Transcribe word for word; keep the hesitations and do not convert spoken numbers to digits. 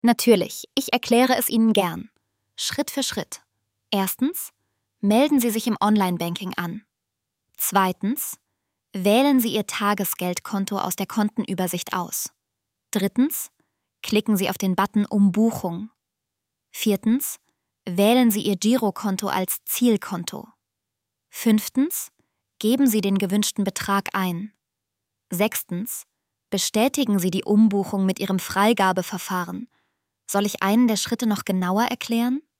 Natürlich, ich erkläre es Ihnen gern. Schritt für Schritt. Erstens, melden Sie sich im Online-Banking an. Zweitens, wählen Sie Ihr Tagesgeldkonto aus der Kontenübersicht aus. Drittens, klicken Sie auf den Button Umbuchung. Viertens, wählen Sie Ihr Girokonto als Zielkonto. Fünftens, geben Sie den gewünschten Betrag ein. Sechstens, bestätigen Sie die Umbuchung mit Ihrem Freigabeverfahren. Soll ich einen der Schritte noch genauer erklären?